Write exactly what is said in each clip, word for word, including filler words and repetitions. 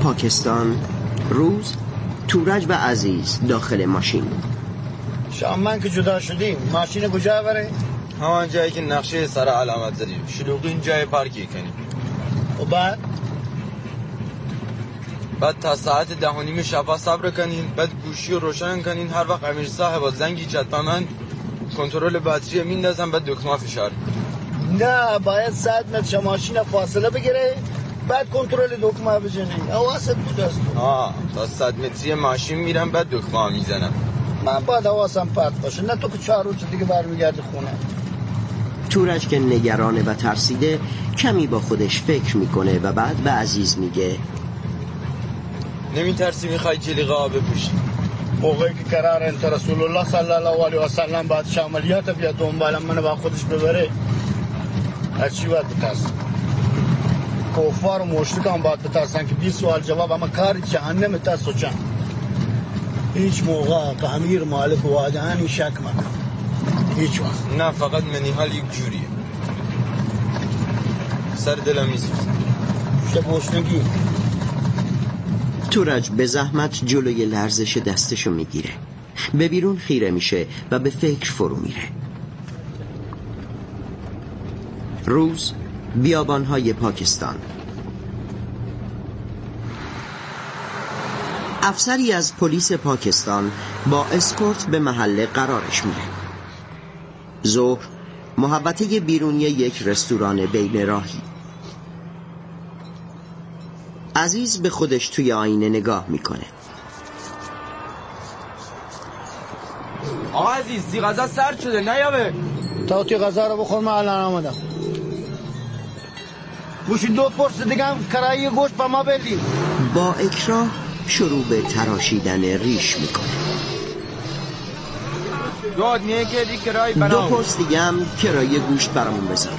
پاکستان. روز، تورج و عزیز داخل ماشین. شام من که جدا شدیم ماشین کجا بره؟ همان جایی که نقشه سر علامت زدیم. شلوغین جای پارکی کنیم. و بعد؟ بعد تا ساعت ده و نیم شب صبر کنین. بعد گوشی رو روشن کنین. هر وقت امیر صاحب زنگی زد به من کنترل باتری میندازم. بعد دکمه فشار. نه باید صد متر ماشین فاصله بگیره بعد کنترل دکمه بزنی. حواست بود است. آه تا صد متری ماشین میرم بعد دکمه میزنم. من باید حواسم پرت باشه نه تو که چهار روز دیگه برمیگردی خونه. تورج که نگرانه و ترسیده کمی با خودش فکر میکنه و بعد به عزیز میگه نمیترسی میخوای جلیقه آب بپوشی؟ موقعی که قرار انت رسول الله صلی الله علیه و سلم بعد شاملیات بیاد دنبالم منو با خودش ببره از چی باید بترسم؟ کفار و مشرکان باید بترسن که بیست سوال جواب اما کاری جهنم ترس و چند هیچ موقع که امیر مالک وادهانی شک مکن هیچ وقت. نه فقط منیحال یک جوریه. سر دلم میسوزه. چه بوشنگی؟ تورج به زحمت جلوی لرزش دستشو میگیره. به بیرون خیره میشه و به فکر فرو میره. روز، بیابانهای پاکستان. افسری از پلیس پاکستان با اسکورت به محله قرارش میره. ظهر، محوطه بیرونی یک رستوران بین راهی. عزیز به خودش توی آینه نگاه میکنه. آقا عزیز تی غذا سرد شده نیابه. تا تی غذا رو بخور من الان آمدم. گوشی دو پرس دیگه هم کرایی گوشت با ما بدیم. با اکراه شروع به تراشیدن ریش میکنه. دو پرس دیگه هم کرایی گوشت برامون بذار.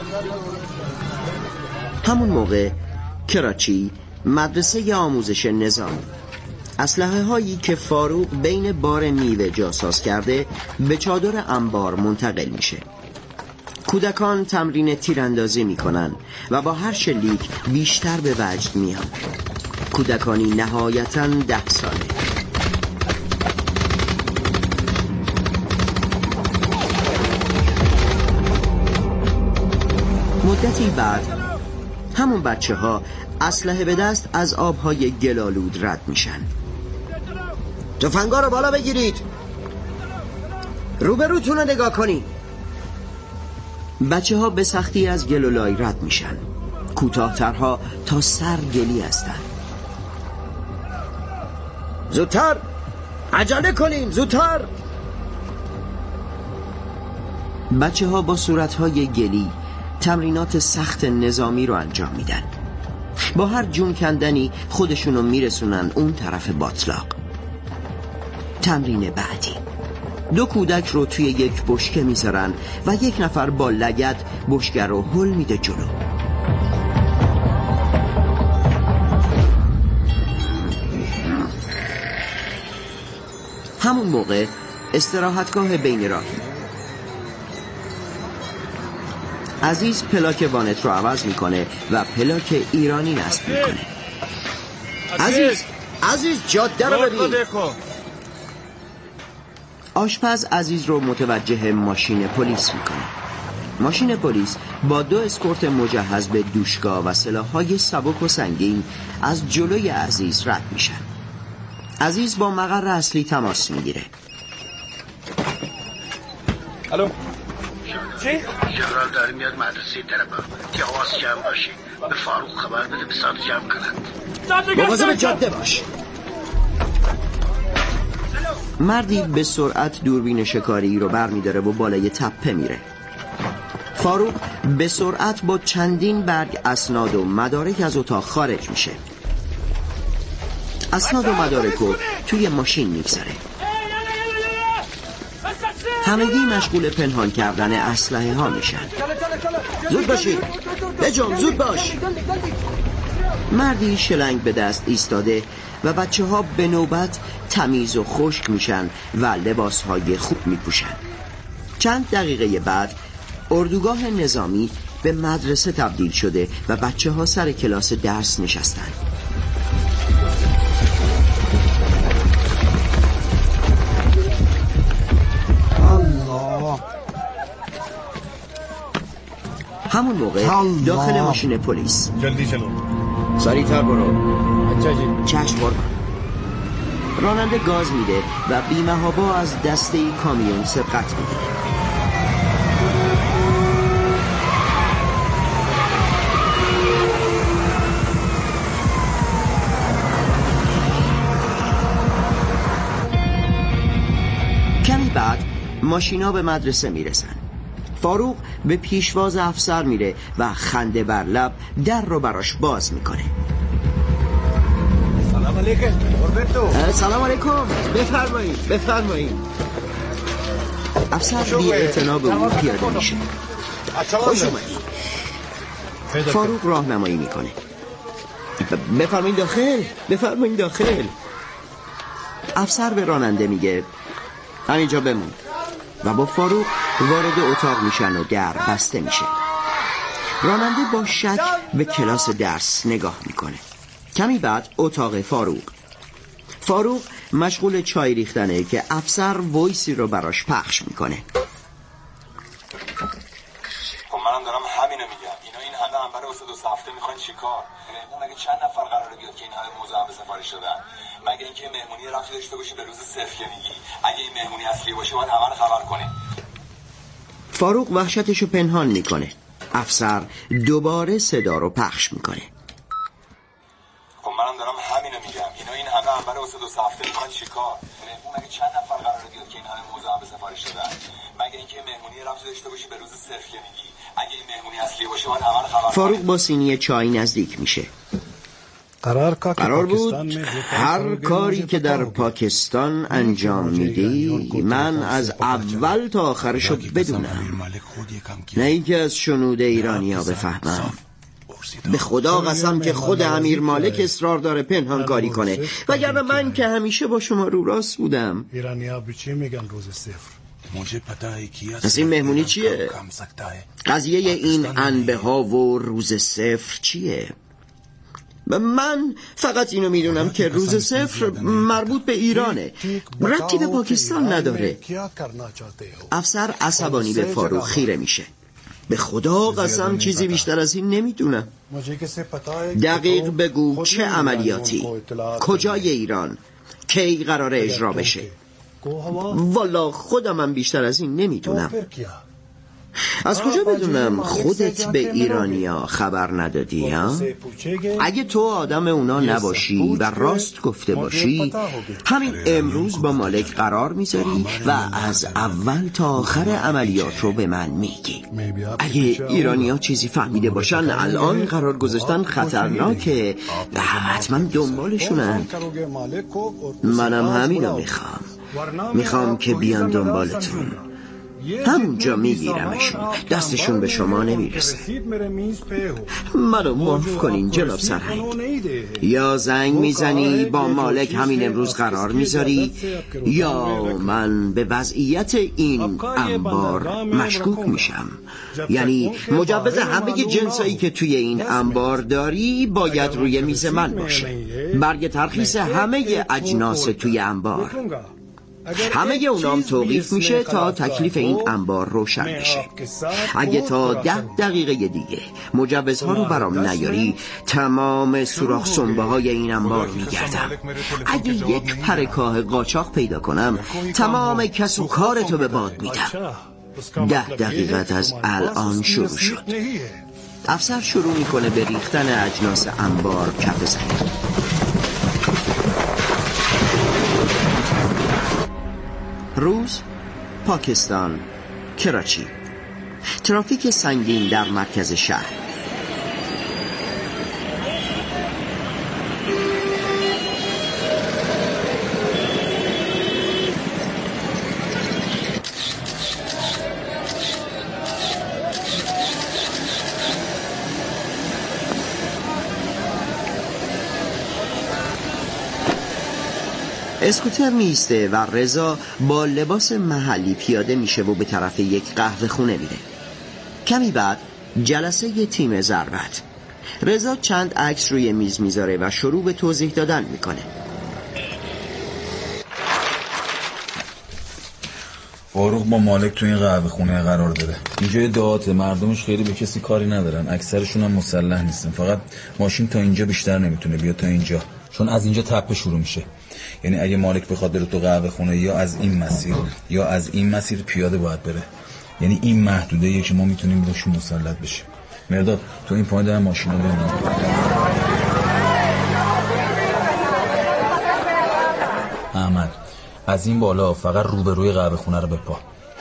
همون موقع کراچی، مدرسه آموزش نظامی، اسلحه هایی که فاروق بین بار میوه جاساز کرده به چادر انبار منتقل میشه. کودکان تمرین تیراندازی میکنن و با هر شلیک بیشتر به وجد میان. کودکانی نهایتاً ده ساله. مدتی بعد همون بچه ها اسلحه به دست از آبهای گلالود رد میشن. تفنگا رو بالا بگیرید، روبروتون رو نگاه کنید. بچه ها به سختی از گلولای رد میشن. کوتاه‌ترها تا سر گلی هستن. زودتر عجله کنین، زودتر. بچه ها با صورتهای گلی تمرینات سخت نظامی رو انجام میدن. با هر جون کندنی خودشونو میرسونن اون طرف باطلاق. تمرین بعدی، دو کودک رو توی یک بشکه میذارن و یک نفر با لگد بشکه رو هل میده جلو. همون موقع استراحتگاه بین راهی. عزیز پلاک وانت رو عوض میکنه و پلاک ایرانی نصب میکنه. عزیز عزیز جاده رو ببین. آشپز عزیز رو متوجه ماشین پلیس میکنه. ماشین پلیس با دو اسکورت مجهز به دوشگاه و سلاح‌های سبک و سنگین از جلوی عزیز رد میشن. عزیز با مقر اصلی تماس میگیره. الو چی؟ جنرال داره میاد مدرسه طرفا. که حواس جمع باشی. به فاروق خبر بده به ساعت جمع کنند. مواظب جاده باش. مردی به سرعت دوربین شکاری رو برمیداره و بالای تپه میره. فاروق به سرعت با چندین برگ اسناد و مدارک از اتاق خارج میشه. اسناد و مدارک رو توی ماشین میگذاره. همگی مشغول پنهان کردن اسلحه ها میشن. زود باشید، بجام زود باش. مردی شلنگ به دست ایستاده و بچه ها به نوبت تمیز و خشک میشن و لباس های خوب میپوشن. چند دقیقه بعد اردوگاه نظامی به مدرسه تبدیل شده و بچه ها سر کلاس درس نشستن. همون موقع داخل ماشین پلیس. جلدی جلو. سریعتر برو. اجازه. چشم قربان. راننده گاز میده و بی‌محابا از دسته کامیون سبقت میگیره. کمی بعد ماشینا به مدرسه میرسن. فاروق به پیشواز افسر میره و خنده بر لب در رو براش باز میکنه. سلام علیکم. سلام علیکم. بفرمایید بفرمایید. افسر بی اعتنا به او پیاده میشه. خوش اومدید. فاروق راهنمایی میکنه. بفرمایید داخل. بفرمایید داخل. افسر به راننده میگه همینجا بمون و با فاروق وارد اتاق میشن و در بسته میشه. راننده با شک به کلاس درس نگاه میکنه. کمی بعد اتاق فاروق. فاروق مشغول چای ریختنه که افسر وایسی رو براش پخش میکنه. خب منم دارم همینو میگم. اینا این همه انبر واسه دو هفته میخوان چیکار؟ مهمون مگه چند نفر قراره بیاد که این همه موزه هم به سفارش دادن؟ مگه اینکه مهمونی رفتی داشته باشی به روز صفر که میگی؟ اگه این مهمونی اصلی باشه باید همه رو خبر کنی. فاروق وحشتشو پنهان میکنه. افسر دوباره صدا رو پخش میکنه. خب منم دارم همینو میگم. اینا این همه انبر واسه دو هفته میخوان چیکار؟ مهمون مگه چند نفر قراره بیاد که این همه موزه هم به سفارش دادن؟ مگه اینکه مهمونی رفتی داشته باشی به روز صفر که میگی؟ اگه این مهمونی اصلی باشه باید همه رو خبر کنی. فاروق با سینی چای نزدیک میشه. قرار بود هر کاری که در پاکستان انجام میدی من از اول تا آخرشو بدونم، نه اینکه از شنود ایرانی ها بفهمم. به خدا قسم که خود امیر مالک اصرار داره پنهان کاری کنه، وگرنه من که همیشه با شما رو راست بودم. پس این مهمونی چیه؟ قضیه این انبه ها و روز صفر چیه؟ من فقط اینو میدونم که روز صفر مربوط به ایرانه، ربطی به پاکستان نداره. افسر عصبانی به فاروق خیره میشه. به خدا قسم چیزی بیشتر از این نمیدونم. دقیق بگو چه عملیاتی، کجای ایران، کی قراره اجرا بشه؟ والا خودم هم بیشتر از این نمیدونم. از کجا بدونم خودت به ایرانیا خبر ندادی ها؟ اگه تو آدم اونا نباشی و راست گفته باشی همین امروز با مالک قرار میذاری و از اول تا آخر عملیات رو به من میگی. اگه ایرانیا چیزی فهمیده باشن الان قرار گذاشتن خطرناکه، حتما دنبالشونن. منم همینو میخوام، میخوام که بیان دنبالتون، همونجا میگیرمشون، دستشون به شما نمیرسه. منو معاف کنین جناب سرهنگ، یا زنگ میزنی با مالک همین امروز قرار میذاری یا من به وضعیت این انبار مشکوک میشم. یعنی مجوز همه جنسایی که توی این انبار داری باید روی میز من باشه، برگ ترخیص همه اجناس توی انبار، همه اونام توقیف میشه تا تکلیف این انبار روشن بشه. اگه تا ده دقیقه دیگه مجوزها رو برام نیاری تمام سوراخ سنبه های این انبار میگردم. اگه یک پر کاه قاچاق پیدا کنم تمام کس و کارتو به باد میدم. ده دقیقت از الان شروع شد. افسر شروع میکنه به ریختن اجناس انبار کف زمین. روز، پاکستان، کراچی. ترافیک سنگین در مرکز شهر. اسکوتر میسته و رضا با لباس محلی پیاده میشه و به طرف یک قهوه خونه میره. کمی بعد جلسه ی تیم ضربت. رضا چند عکس روی میز میذاره و شروع به توضیح دادن میکنه. فاروق با مالک تو این قهوه خونه قرار داره. اینجا یه دهاته، مردمش خیلی به کسی کاری ندارن، اکثرشون هم مسلح نیستن، فقط ماشین تا اینجا بیشتر نمیتونه بیا تا اینجا، چون از اینجا تپه شروع میشه. یعنی اگه مالک بخواد بره تو قهوه خونه یا از این مسیر یا از این مسیر پیاده باید بره. یعنی این محدوده یه که ما میتونیم بهش مسلط بشیم. مرداد تو این پایین دارن ماشینا ببین. احمد از این بالا فقط روبروی قهوه خونه رو بپا.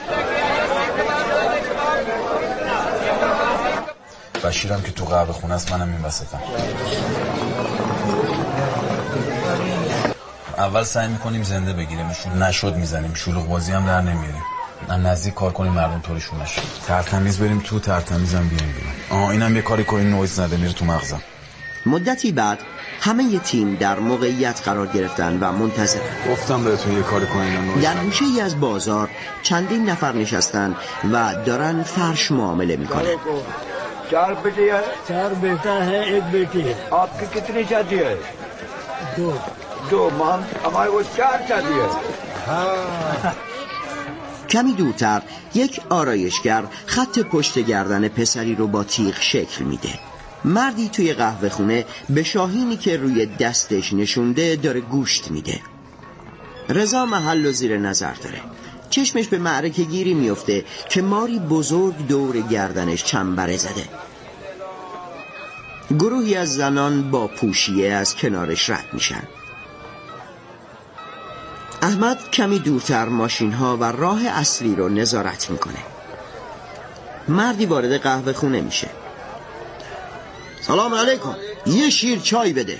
بشیرم که تو قهوه خونه است، منم این وسطم. اول سعی میکنیم زنده بگیریمشون، نشد میزنیم، شلوغ بازی هم در نمیاریم. من نزدیک کار کنیم مردم طورشون نشه. ترتمیز بریم تو، ترتمیزم بیام بیرون. آها اینم یه کاری کنیم نویز نده میره تو مغزم. مدتی بعد همه ی تیم در موقعیت قرار گرفتن و منتظرن. گفتم بهتون یه کاری کنین. در گوشه‌ای از بازار چندین نفر نشستن و دارن فرش معامله میکنن. چار بیٹی ہے چار بیٹا ہے ایک بیٹی ہے آپ کی کتنی شادی ہے دو دو مام ہمارے کو چار شادی ہے کمی دورتر یک آرایشگر خط پشت گردن پسری رو با تیغ شکل میده. مردی توی قهوه خونه به شاهینی که روی دستش نشونده داره گوشت میده. رضا محل و زیر نظر داره. چشمش به معرکه گیری میفته که ماری بزرگ دور گردنش چنبره زده. گروهی از زنان با پوشیه از کنارش رد میشن. احمد کمی دورتر ماشین ها و راه اصلی رو نظارت میکنه. مردی وارد قهوه خونه میشه. سلام علیکم، یه شیر چای بده.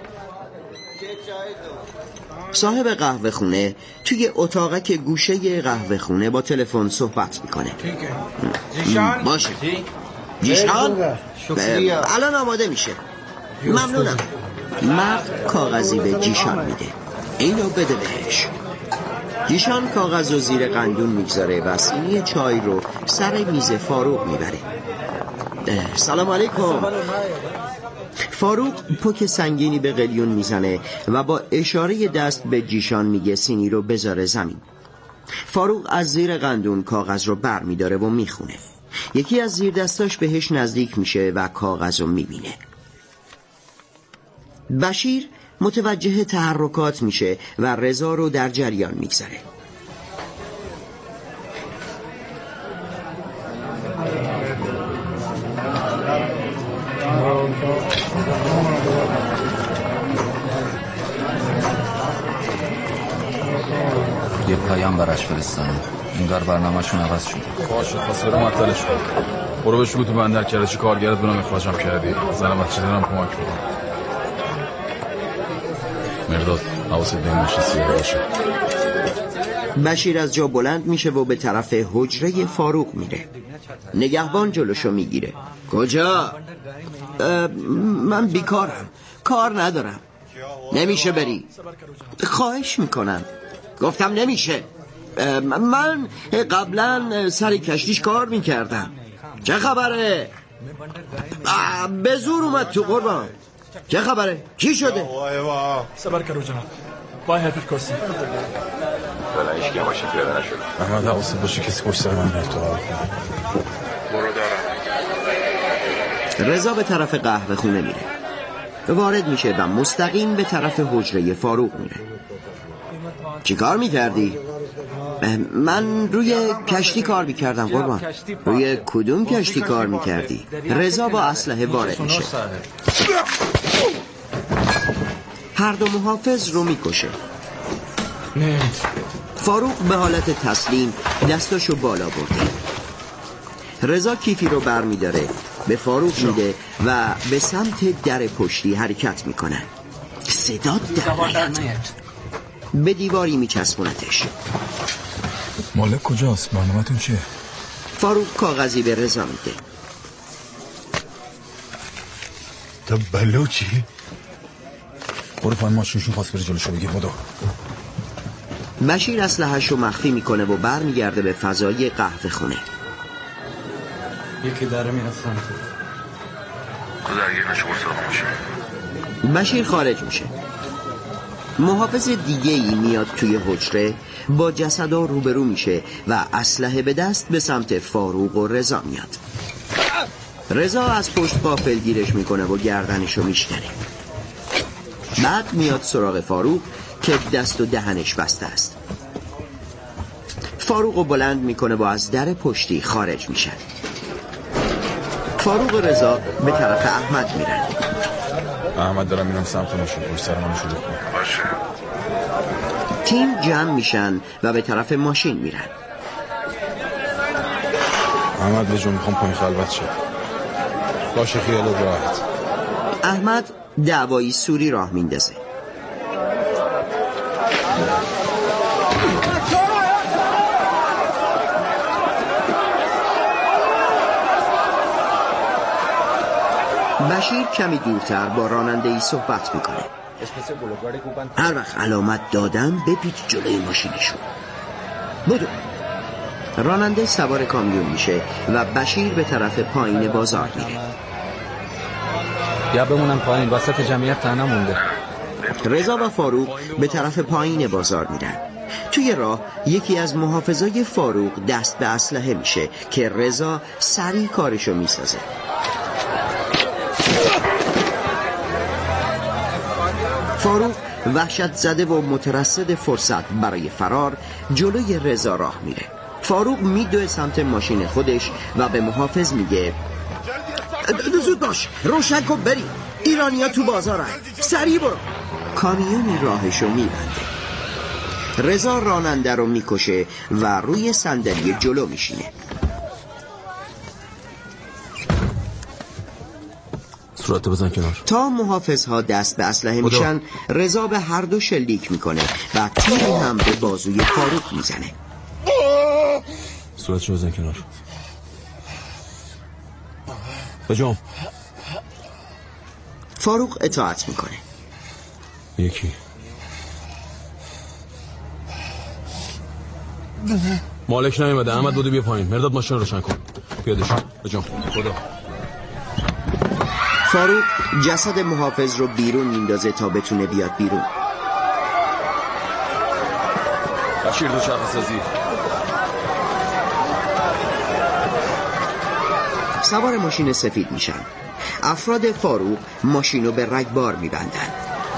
صاحب قهوه خونه توی اتاقک گوشه قهوه خونه با تلفن صحبت میکنه. جیشان باشه جیشان الان آماده میشه. ممنونم. مرد کاغذی به جیشان میده. اینو بده بهش. جیشان کاغذ رو زیر قندون میگذاره و سینی چای رو سر میز فاروق میبره. سلام علیکم. فاروق پک سنگینی به قلیون میزنه و با اشاره دست به جیشان میگه سینی رو بذاره زمین. فاروق از زیر قندون کاغذ رو بر میداره و میخونه. یکی از زیر دستاش بهش نزدیک میشه و کاغذ رو میبینه. بشیر متوجه تحرکات میشه و رضا رو در جریان میگذاره. یه پیام براش فرستادم، انگار برنامه‌شون عوض شد. باشه پس برو معطلش کن. برو بهش بگو تو بندر کرجی کارگرت بنام اخراجم کردی. زنم بچه دارم کمک بکن. مرداد حواست به این ماشین سیاه باشه. بشیر از جا بلند میشه و به طرف حجره فاروق میره. نگهبان جلوشو میگیره. کجا؟ من بیکارم، کار ندارم. نمیشه بری. خواهش میکنم. گفتم نمیشه. من قبلا سر کشتیش کار میکردم. چه خبره؟ به زور اومد تو قربان. چه خبره؟ چی شده؟ صبر کرو جناب. وای هپیت کوسی. فعلا هیچ کی ماشین پیاده نشد. احمد حواست باشه کسی پشت سر من بیاد تو. برو دارم. رضا به طرف قهوه خونه میره. وارد میشه و مستقیم به طرف حجره فاروق میره. چی کار میکردی؟ من روی کشتی کار میکردم قربان. روی کدوم کشتی کار میکردی؟ رضا با اسلحه وارد میشه. هر دو محافظ رو میکشه. فاروق به حالت تسلیم دستاشو بالا برده. رضا کیفی رو بر میداره، به فاروق میده و به سمت در پشتی حرکت میکنه. صدا در نیاد. به دیواری میچسبونتش. مالک کجاست؟ برنامه‌تون چیه؟ فاروق کاغذی به رضا میده. تو بلوچی؟ برو پایین ماشینشون خواست بره جلوشو بگیر بدو. بشیر اسلحه‌شو مخفی میکنه و برمیگرده به فضای قهوه خونه. یکی داره میره سمت تو درگیر نشو برو سراغ ماشین. بشیر خارج میشه. محافظ دیگه ای میاد توی حجره، با جسدا روبرو میشه و اسلحه به دست به سمت فاروق و رضا میاد. رضا از پشت غافلگیرش میکنه و گردنشو میشکنه. بعد میاد سراغ فاروق که دست و دهنش بسته است. فاروق رو بلند میکنه و از در پشتی خارج میشن. فاروق و رضا به طرف احمد میرن. احمد دارم میرم سمت ماشین. پشت سر منو شروع کن. باشه. تیم جمع میشن و به طرف ماشین میرن. احمد به جون میخوام پایین خلوت شد. باشه خیالت راحت. احمد دعوایی سوری راه میندازه. بشیر کمی دورتر با راننده ای صحبت میکنه. هر وقت علامت دادن بپیچ جلوی ماشینشون. بدو. راننده سوار کامیون میشه و بشیر به طرف پایین بازار میره. یا بمونم پایین، وسط جمعیت تنها مونده. رضا و فاروق به طرف پایین بازار میرن. توی راه یکی از محافظای فاروق دست به اسلحه میشه که رضا سریع کارشو میسازه. فاروق وحشت زده و مترصد فرصت برای فرار جلوی رضا راه میره. فاروق میدوه سمت ماشین خودش و به محافظ میگه زود باش، روشن کن بریم، ایرانیا تو بازارن، سریع برو. کامیونی راهشو میبنده. رضا راننده رو میکشه و روی صندلی جلو میشینه. صورت بزن کنار. تا محافظها دست به اسلحه میشن، رضا به هر دو شلیک میکنه و تیری هم به بازوی فاروق میزنه. صورتشو بزن کنار. بجام. فاروق اطاعت میکنه. یکی مالک نیومده. احمد بودو بیا پایین. مرداد ماشین روشن کن. پیاده شو. بجام. خدا. فاروق جسد محافظ رو بیرون میندازه تا بتونه بیاد بیرون. بشیر دو چرخ سازی. سوار ماشین سفید میشن. افراد فاروق ماشین رو به رگبار میبندن.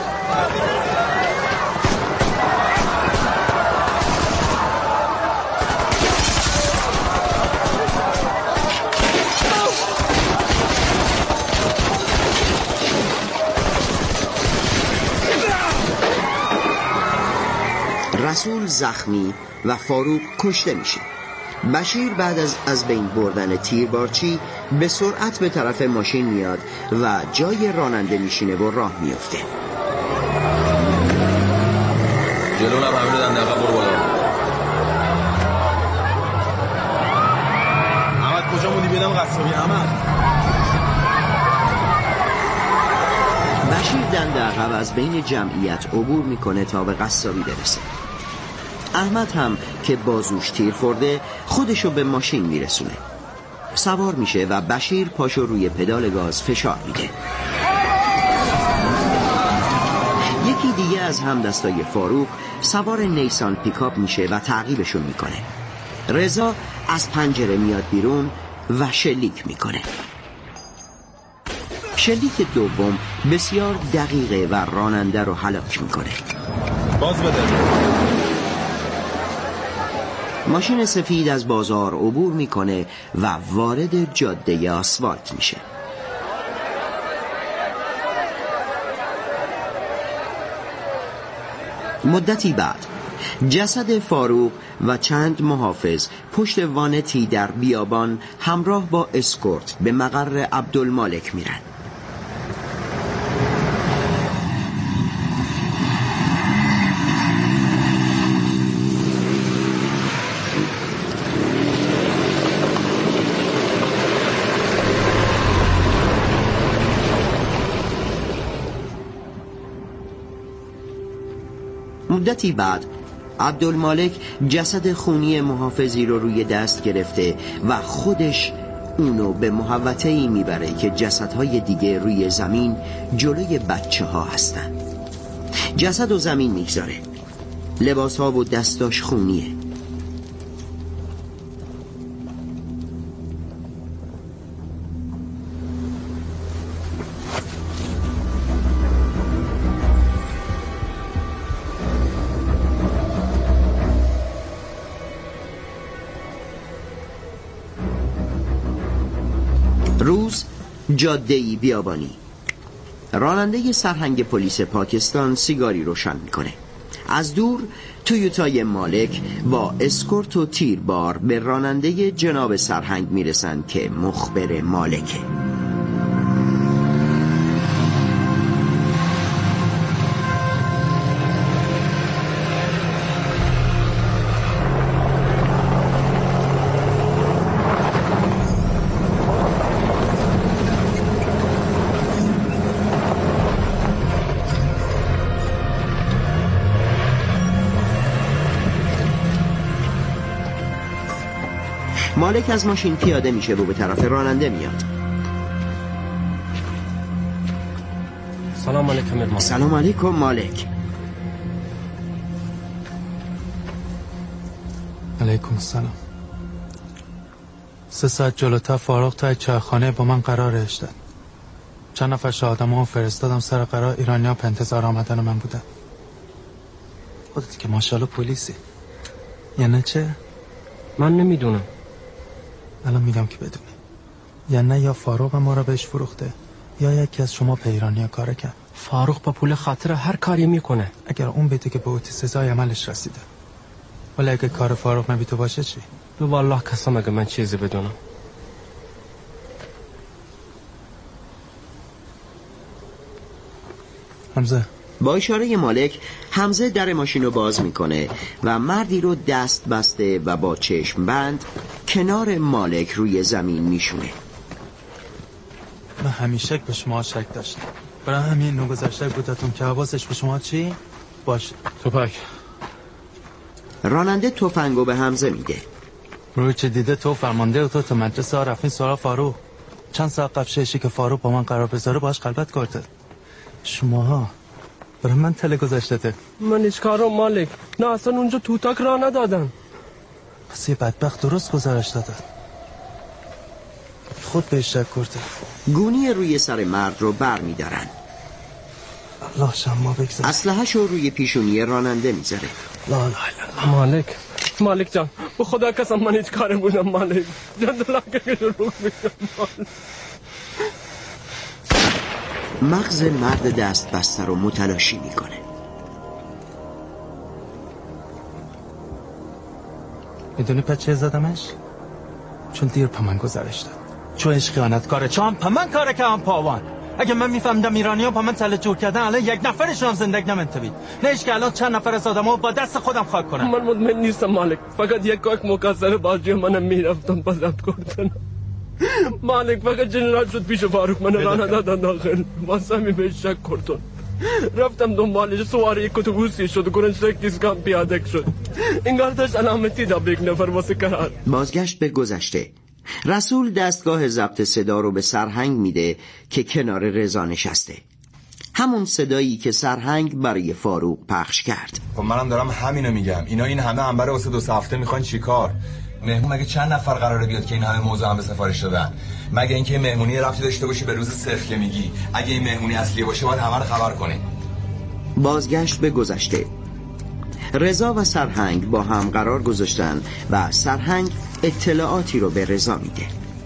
رسول زخمی و فاروق کشته میشه. بشیر بعد از از بین بردن تیربارچی به سرعت به طرف ماشین میاد و جای راننده میشینه و راه میفته. جلو نرو، همین دنده عقب برو بالا. احمد کجا موندی؟ بیدم قصابی. احمد. بشیر دنده عقب از بین جمعیت عبور میکنه تا به قصابی برسه. احمد هم که بازوش تیر خورده خودشو به ماشین میرسونه. سوار میشه و بشیر پاشو روی پدال گاز فشار میده. یکی دیگه از همدستای فاروق سوار نیسان پیکاپ میشه و تعقیبشون میکنه. رضا از پنجره میاد بیرون و شلیک میکنه. شلیک دوم بسیار دقیقه و راننده رو هلاک میکنه. باز بده. ماشین سفید از بازار عبور میکنه و وارد جاده آسفالت میشه. مدتی بعد جسد فاروق و چند محافظ پشت وانتی در بیابان همراه با اسکورت به مقر عبدالمالک میرن. مدتی بعد عبدالمالک جسد خونی محافظی رو روی دست گرفته و خودش اونو به محوطه‌ای میبره که جسدهای دیگه روی زمین جلوی بچه ها هستن. جسد و زمین میگذاره. لباس ها و دستاش خونیه. روز جاده‌ای بیابانی. راننده سرهنگ پلیس پاکستان سیگاری روشن میکنه. از دور تویوتای مالک با اسکورت و تیربار به راننده جناب سرهنگ میرسن که مخبر مالکه. مالک از ماشین پیاده میشه و به طرف راننده میاد. سلام علیکم مالک. سلام علیکم مالک. علیکم السلام. سه ساعت جلوتر فاروق تا چایخانه با من قرار اشتد. چند نفر شهادمو فرستادم سر قرار. ایرانیا په انتظار آمدن من بودن. خودت که ماشاءالله پلیسی. یعنی چه؟ من نمیدونم. الان میگم که بدونی. یا نه یا فاروق ما را بهش فروخته یا یکی از شما پیرانیا کار کرد. فاروق با پول خاطر هر کاری میکنه. اگر اون بده که به اوتی سزای عملش رسیده. ولی اگه کار فاروق نبی تو باشه چی؟ به والله قسم اگه من چیزی بدونم. حمزه. با اشاره مالک حمزه در ماشین رو باز میکنه و مردی رو دست بسته و با چشم بند کنار مالک روی زمین میشونه. من همیشه به شما شک داشتم. برای همین نو گذشته بودتون که حواسش به شما چی؟ باشه. توپک. راننده تفنگو به حمزه میده. روی چه دیده تو فرمانده تو تا مدرسه ها رفتین سراغ فاروق. چند ساعت قبل شیشی که فاروق با من قرار بذاره باش قلبت کرده. شماها برای من تله گذاشته. من هیچ کارم مالک. نه اصلا اونجا توتاک را ندادن. پس یه بدبخت درست گزارش داده. خود بهش شک کرده. گونی روی سر مرد رو بر میدارن. الله شما بگذار. اسلحه‌ش رو روی پیشونی راننده میذاره. لا لا لا. مالک مالک جان به خدا قسم من هیچ کاری بودم مالک. جان دلنگه که شروع میکنم. مغز مرد دست بسته رو متلاشی میکنه. میدونی پس چه زدمش؟ چون دیر پا من گذارش داد. چون عشق خیانت کاره. چون پا من کاره که هم پاوان. اگه من میفهمدم ایرانی ها پا من تله جور کردن الان یک نفرشون هم زندگی نمنتوید. نه ایش که الان چند نفر از آدم ها با دست خودم خاک کنم. من مطمئن نیستم مالک. فقط یک کاک مکسر بازی منم میرفتم بزد کردن. مالک فقط جنرال شد پیش فاروق من رانه دادن داخل. واسه می بهش شک کردن. رفتم دنبالش سواره یک اتوبوسی شد و گرنج تکیزگان پیاده شد. انگار داشت علامتی دا به یک نفر واسه قرار. بازگشت به گذشته. رسول دستگاه ضبط صدا رو به سرهنگ میده که کنار رضا نشسته. همون صدایی که سرهنگ برای فاروق پخش کرد. خب منم دارم همینو میگم. اینا این همه انبر واسه دو هفته میخوان چیکار؟ مهمون مگه چند نفر قراره بیاد که این همه موضوع هم به سفارش دادن؟ مگه اینکه مهمونی ربطی داشته باشه به روز صفر که میگی؟ اگه این مهمونی اصلی باشه باید همه رو خبر کنی. بازگشت به گذشته. رضا و سرهنگ با هم قرار گذاشتن و سرهنگ اطلاعاتی رو به رضا میده.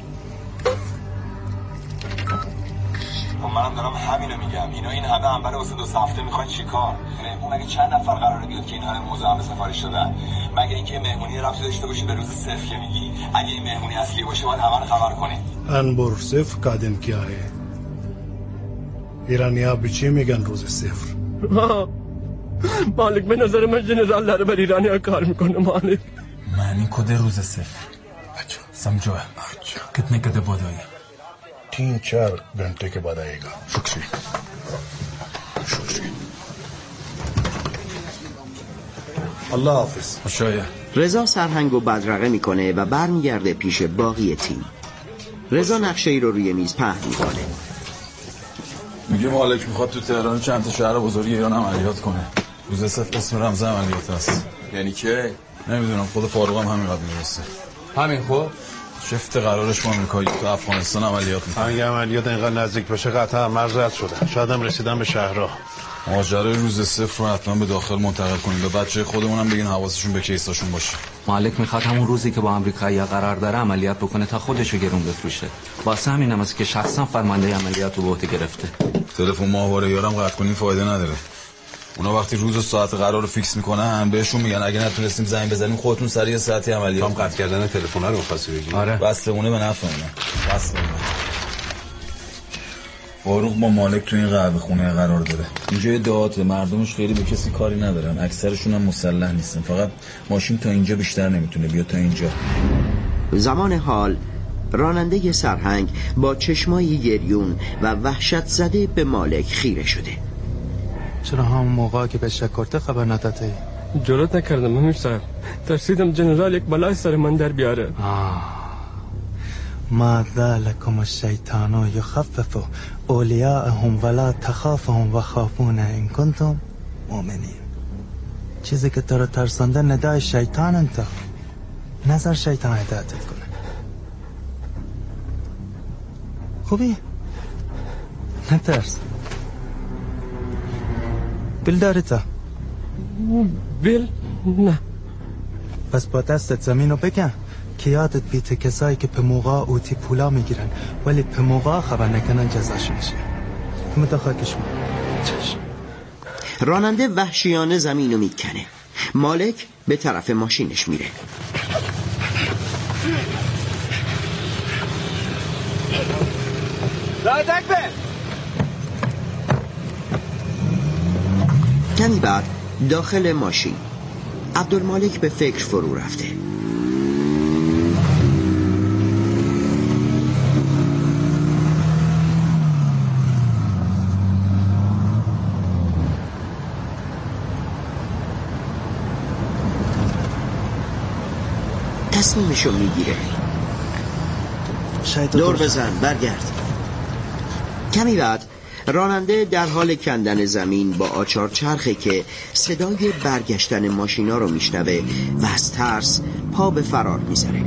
خب منم دارم همینو میگم. اینا این همه انبر واسه دو هفته میخوان چیکار؟ مهمون مگه چند نفر قراره بیاد که این همه موضوع هم به سفارش دادن؟ مگه اینکه مهمونی ربطی داشته باشه به روز صفر که میگی؟ اگه این مهمونی اصلی باشه باید همه رو خبر کنی. انبر صفر का दिन क्या है? ایرانیا به چی میگن روز صفر؟ مالک به نظر من جنرال داره بر ایرانیا کار میکنه مالک. معنی کد روز صفر. अच्छा समझो है। अच्छा कितने कदे बाद आएगा? तीन चार घंटे के बाद आएगा। शुक्रिया शुक्रिया। الله حافظ. شاید. رضا سرهنگو بدرقه میکنه و برمیگرده پیش باقی تیم. رضا نقشه ای رو روی میز پهن میکنه. میگه میگه مالک میخواد تو تهران چند تا شهر بزرگ ایران عملیات کنه. روز صفر اسم رمز عملیات هست. یعنی که نمیدونم، خود فاروق هم همین قد میرسه. همین خب شفت قرارش با آمریکایی تو افغانستان عملیات میکنه. اگه عملیات اینقدر نزدیک بشه قطعا مرز رد شده. شاید هم رسیدن به شهرها. ماجرای روز صفر رو حتما به داخل منتقل کنیم. به بچه خودمون هم بگین حواسشون به کیساشون باشه. مالک میخواد همون روزی که با آمریکایی‌ها قرار داره عملیات بکنه تا خودشو گرون بفروشه. واسه همینم است که شخصا فرمانده عملیات رو به عهده گرفته. تلفن ماهواره یارم قطع کنیم فایده نداره. اونا وقتی روز و ساعت قرار رو فیکس میکنن بهشون میگن اگه نتونستیم زنگ بزنیم خودتون سریع ساعتی عملیات. هم قطع کردن تلفن رو می‌خواستی بگی؟ آره. بسته به نفع اونا. بسته فاروق با مالک تو این قهوه خونه قرار داره. اینجا یه دهاته، مردمش خیلی به کسی کاری ندارن، اکثرشون هم مسلح نیستن، فقط ماشین تا اینجا بیشتر نمیتونه بیا تا اینجا. زمان حال راننده سرهنگ با چشمای گریون و وحشت زده به مالک خیره شده. چرا همون موقع که به شکرته خبر نداده؟ جرأت نکردم امیر صاحب، ترسیدم جنرال یک بلای سر من در بیاره. آه ما ذلكم الشیطان یخفف اولیاءهم ولا تخافهم و خافون ان کنتم مؤمنین. چیزی که تو رو ترسانده ندای شیطان انت، نظر شیطان هدایتت کنه. خوبی؟ نترس. بیل داری تا؟ بیل؟ نه. پس با دستت زمین رو بکن که یادت بیته کسایی که پموقع اوتی پولا میگیرن ولی پموقع خبر نکنن جزاش میشه. متخاکش ما چشم. راننده وحشیانه زمین رو میکنه. مالک به طرف ماشینش میره. رادک به کمی بعد داخل ماشین عبدالمالک به فکر فرو رفته. تصمیمشو میگیره. دور بزن برگرد. کمی بعد راننده در حال کندن زمین با آچار چرخه که صدای برگشتن ماشینا رو میشنوه و از ترس پا به فرار میذاره.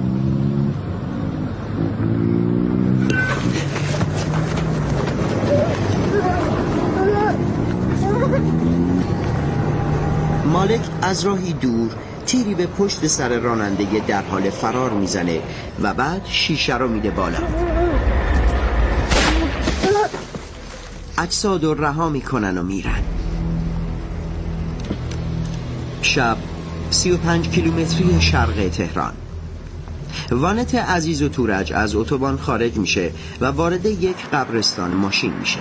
مالک از راهی دور تیری به پشت سر راننده در حال فرار میزنه و بعد شیشه رو میده بالا. اجساد رو رها میکنن و میرن. شب سی و پنج کیلومتری شرق تهران. وانت عزیز و تورج از اتوبان خارج میشه و وارد یک قبرستان ماشین میشه.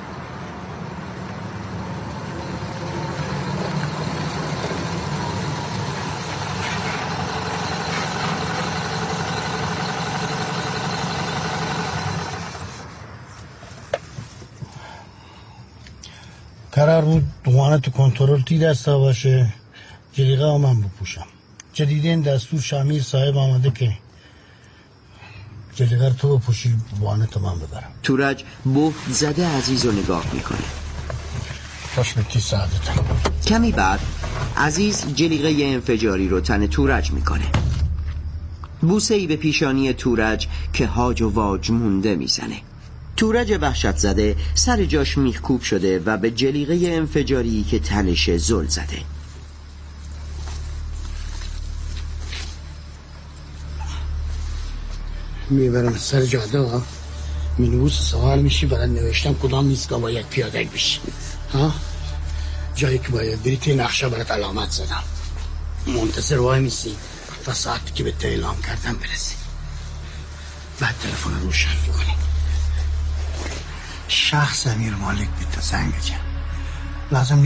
قرار بود دوانه تو کنترل تی دستا باشه، جلیقه ها من بپوشم. جدیدین دستور شامیر صاحب آمده که جلیقه تو بپوشی دوانه تو من ببرم. تورج بهت زده عزیز رو نگاه میکنه. خوشبکی سعادتم. کمی بعد عزیز جلیقه انفجاری رو تن تورج میکنه. بوسه ای به پیشانی تورج که هاج و واج مونده میزنه. تورج وحشت زده سر جاش میخکوب شده و به جلیقه انفجاری که تنش زل زده. میبرم سر جاده ها، مینوس سوال میشی برای نوشتن کدام ایستگاه باید پیاده بشی. ها جایی که باید بری توی نقشه برات علامت زدم. منتظر وای میسی تا ساعتی که به تو اعلام کردم برسی. بعد تلفن رو روشن میکنی. شخص امیر مالک به تو زنگ بزن. لازم